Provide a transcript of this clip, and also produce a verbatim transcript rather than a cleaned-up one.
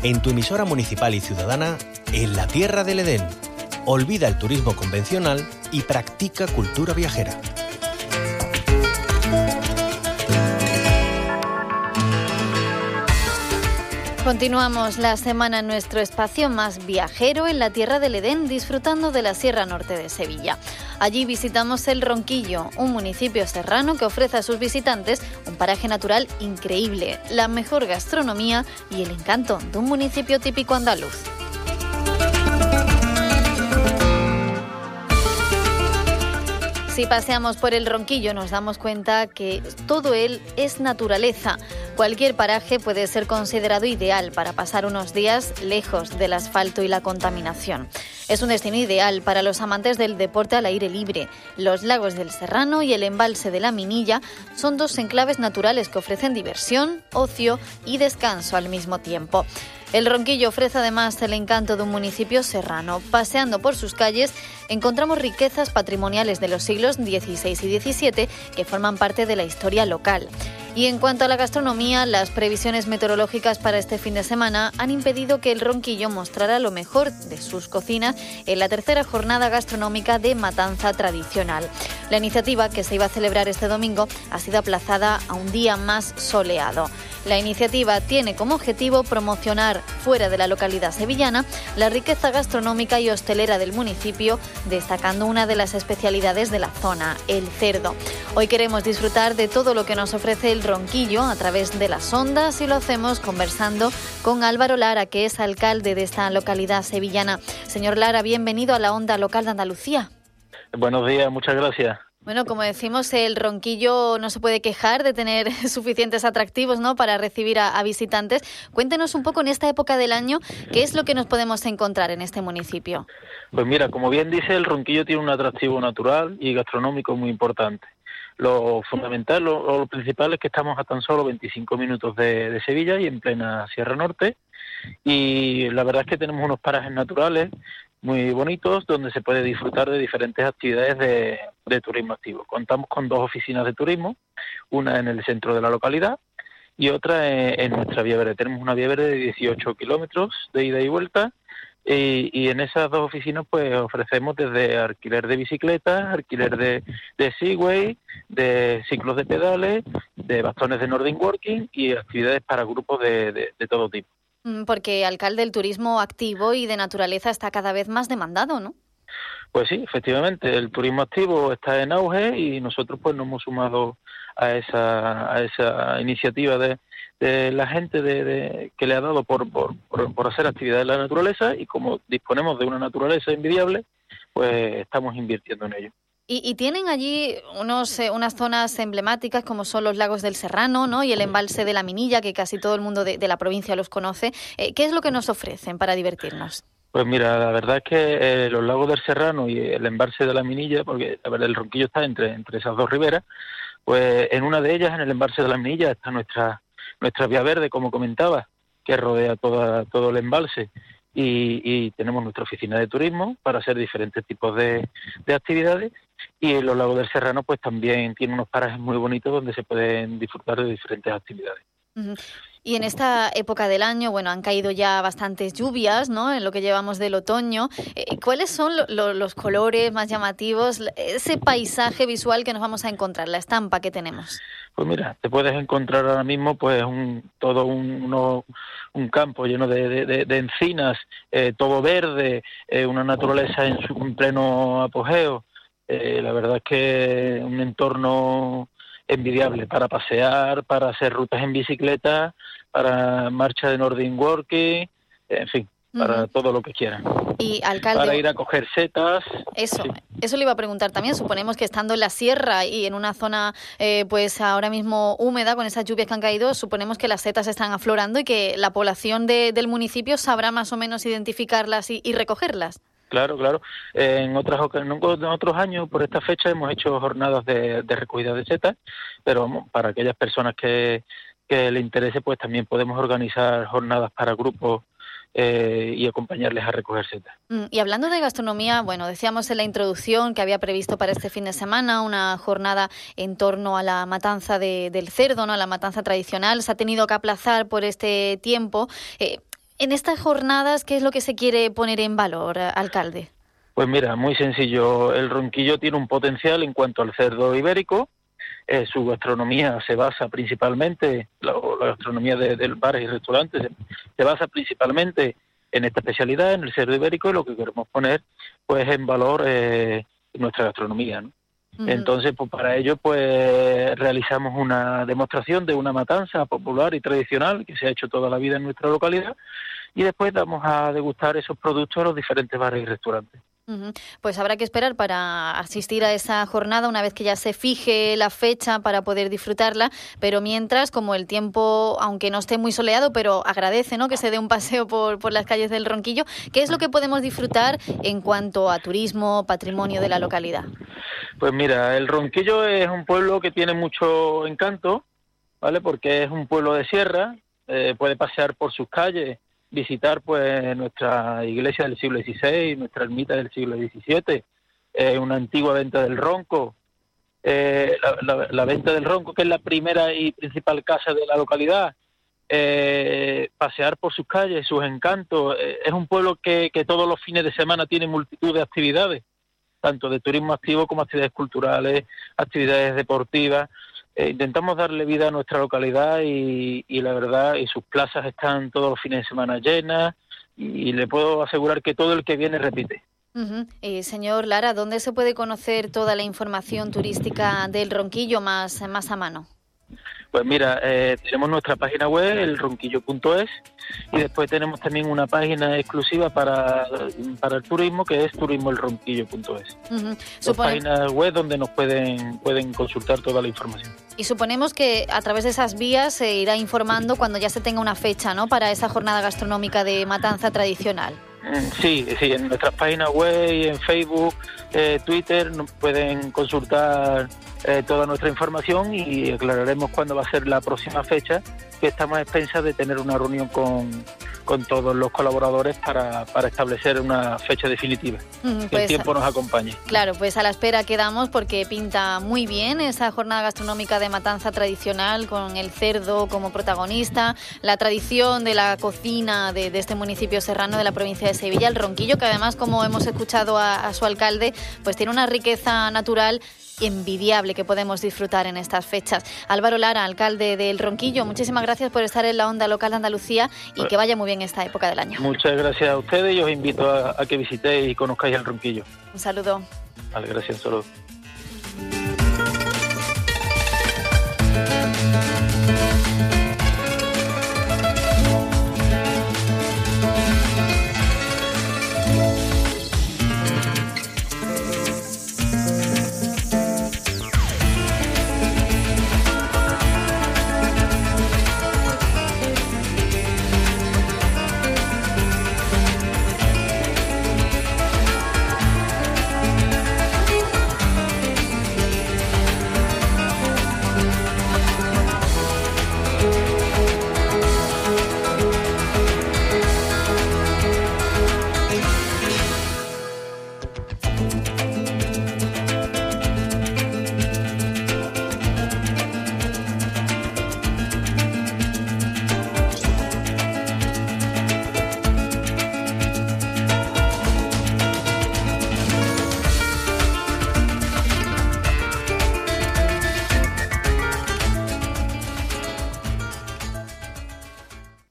en tu emisora municipal y ciudadana, en la Tierra del Edén. Olvida el turismo convencional y practica cultura viajera. Continuamos la semana en nuestro espacio más viajero en la Tierra del Edén, disfrutando de la Sierra Norte de Sevilla. Allí visitamos el Ronquillo, un municipio serrano que ofrece a sus visitantes un paraje natural increíble, la mejor gastronomía y el encanto de un municipio típico andaluz. Si paseamos por el Ronquillo nos damos cuenta que todo él es naturaleza. Cualquier paraje puede ser considerado ideal para pasar unos días lejos del asfalto y la contaminación. Es un destino ideal para los amantes del deporte al aire libre. Los lagos del Serrano y el embalse de la Minilla son dos enclaves naturales que ofrecen diversión, ocio y descanso al mismo tiempo. El Ronquillo ofrece además el encanto de un municipio serrano. Paseando por sus calles encontramos riquezas patrimoniales de los siglos dieciséis y diecisiete que forman parte de la historia local. Y en cuanto a la gastronomía, las previsiones meteorológicas para este fin de semana han impedido que el Ronquillo mostrara lo mejor de sus cocinas en la tercera jornada gastronómica de Matanza Tradicional. La iniciativa, que se iba a celebrar este domingo, ha sido aplazada a un día más soleado. La iniciativa tiene como objetivo promocionar fuera de la localidad sevillana la riqueza gastronómica y hostelera del municipio, destacando una de las especialidades de la zona, el cerdo. Hoy queremos disfrutar de todo lo que nos ofrece el Ronquillo a través de las ondas y lo hacemos conversando con Álvaro Lara, que es alcalde de esta localidad sevillana. Señor Lara, bienvenido a la Onda Local de Andalucía. Buenos días, muchas gracias. Bueno, como decimos, el Ronquillo no se puede quejar de tener suficientes atractivos, ¿no?, para recibir a, a visitantes. Cuéntenos un poco en esta época del año qué es lo que nos podemos encontrar en este municipio. Pues mira, como bien dice, el Ronquillo tiene un atractivo natural y gastronómico muy importante. Lo fundamental, lo, lo principal es que estamos a tan solo veinticinco minutos de, de Sevilla y en plena Sierra Norte. Y la verdad es que tenemos unos parajes naturales muy bonitos donde se puede disfrutar de diferentes actividades de, de turismo activo. Contamos con dos oficinas de turismo, una en el centro de la localidad y otra en, en nuestra vía verde. Tenemos una vía verde de dieciocho kilómetros de ida y vuelta y, y en esas dos oficinas pues ofrecemos desde alquiler de bicicletas, alquiler de, de Segway, de ciclos de pedales, de bastones de Nordic Walking y actividades para grupos de, de, de todo tipo. Porque, alcalde, el turismo activo y de naturaleza está cada vez más demandado, ¿no? Pues sí, efectivamente, el turismo activo está en auge y nosotros pues nos hemos sumado a esa a esa iniciativa de, de la gente de, de que le ha dado por, por, por, por hacer actividades en la naturaleza y como disponemos de una naturaleza envidiable, pues estamos invirtiendo en ello. Y, y tienen allí unos eh, unas zonas emblemáticas como son los lagos del Serrano, ¿no?, y el embalse de la Minilla, que casi todo el mundo de, de la provincia los conoce. Eh, ¿Qué es lo que nos ofrecen para divertirnos? Pues mira, la verdad es que eh, los lagos del Serrano y el embalse de la Minilla, porque la verdad el Ronquillo está entre, entre esas dos riberas, pues en una de ellas, en el embalse de la Minilla, está nuestra nuestra vía verde, como comentaba, que rodea toda, todo el embalse. Y, y tenemos nuestra oficina de turismo para hacer diferentes tipos de, de actividades y en los lagos del Serrano pues también tiene unos parajes muy bonitos donde se pueden disfrutar de diferentes actividades. Uh-huh. Y en esta época del año, bueno, han caído ya bastantes lluvias, ¿no?, en lo que llevamos del otoño. Eh, ¿Cuáles son lo, lo, los colores más llamativos, ese paisaje visual que nos vamos a encontrar, la estampa que tenemos? Pues mira, te puedes encontrar ahora mismo pues un todo un, uno, un campo lleno de, de, de, de encinas, eh, todo verde, eh, una naturaleza en su en pleno apogeo. Eh, la verdad es que un entorno envidiable para pasear, para hacer rutas en bicicleta, para marcha de Nordic Walking, en fin, para uh-huh. todo lo que quieran. Y, alcalde, para ir a coger setas. Eso, sí. eso le iba a preguntar también. Suponemos que estando en la sierra y en una zona eh, pues ahora mismo húmeda con esas lluvias que han caído, suponemos que las setas están aflorando y que la población de, del municipio sabrá más o menos identificarlas y, y recogerlas. Claro, claro. Eh, en otras en otros años, por esta fecha, hemos hecho jornadas de, de recogida de setas, pero vamos, para aquellas personas que, que le interese, pues también podemos organizar jornadas para grupos eh, y acompañarles a recoger setas. Y hablando de gastronomía, bueno, decíamos en la introducción que había previsto para este fin de semana una jornada en torno a la matanza de, del cerdo, ¿no?, a la matanza tradicional. Se ha tenido que aplazar por este tiempo. Eh, En estas jornadas, ¿qué es lo que se quiere poner en valor, alcalde? Pues mira, muy sencillo. El Ronquillo tiene un potencial en cuanto al cerdo ibérico. Eh, su gastronomía se basa principalmente, la, la gastronomía de, de bares y restaurantes se, se basa principalmente en esta especialidad, en el cerdo ibérico, y lo que queremos poner pues en valor eh, nuestra gastronomía, ¿no? Uh-huh. Entonces, pues para ello pues realizamos una demostración de una matanza popular y tradicional que se ha hecho toda la vida en nuestra localidad, y después damos a degustar esos productos a los diferentes bares y restaurantes. Uh-huh. Pues habrá que esperar para asistir a esa jornada una vez que ya se fije la fecha para poder disfrutarla, pero mientras, como el tiempo, aunque no esté muy soleado, pero agradece, ¿no?, que se dé un paseo por, por las calles del Ronquillo. ¿Qué es lo que podemos disfrutar en cuanto a turismo, patrimonio de la localidad? Pues mira, el Ronquillo es un pueblo que tiene mucho encanto, ¿vale?, porque es un pueblo de sierra, eh, puede pasear por sus calles, visitar pues nuestra iglesia del siglo dieciséis, nuestra ermita del siglo diecisiete, eh, una antigua venta del Ronco, eh, la, la, la venta del Ronco, que es la primera y principal casa de la localidad, eh, pasear por sus calles, sus encantos. Eh, es un pueblo que, que todos los fines de semana tiene multitud de actividades, tanto de turismo activo como actividades culturales, actividades deportivas. Eh, intentamos darle vida a nuestra localidad y, y la verdad, y sus plazas están todos los fines de semana llenas, y, y le puedo asegurar que todo el que viene repite. Uh-huh. Eh, señor Lara, ¿dónde se puede conocer toda la información turística del Ronquillo más, más a mano? Pues mira, eh, tenemos nuestra página web, el ronquillo punto es, y después tenemos también una página exclusiva para, para el turismo, que es turismo el ronquillo punto es. Uh-huh. Dos páginas web donde nos pueden, pueden consultar toda la información. Y suponemos que a través de esas vías se irá informando cuando ya se tenga una fecha, ¿no?, para esa jornada gastronómica de matanza tradicional. Sí, sí, en nuestras páginas web y en Facebook, eh, Twitter, nos pueden consultar eh, toda nuestra información y aclararemos cuándo va a ser la próxima fecha, que estamos a expensas de tener una reunión con, con todos los colaboradores para, para establecer una fecha definitiva. Mm, pues, que el tiempo nos acompañe. Claro, pues a la espera quedamos, porque pinta muy bien esa jornada gastronómica de matanza tradicional, con el cerdo como protagonista, la tradición de la cocina de, de este municipio serrano de la provincia de Sevilla, el Ronquillo, que además, como hemos escuchado a, a su alcalde, pues tiene una riqueza natural envidiable que podemos disfrutar en estas fechas. Álvaro Lara, alcalde del Ronquillo, muchísimas gracias por estar en la Onda Local de Andalucía y bueno, que vaya muy bien esta época del año. Muchas gracias a ustedes y os invito a, a que visitéis y conozcáis el Ronquillo. Un saludo. Vale, gracias, un saludo.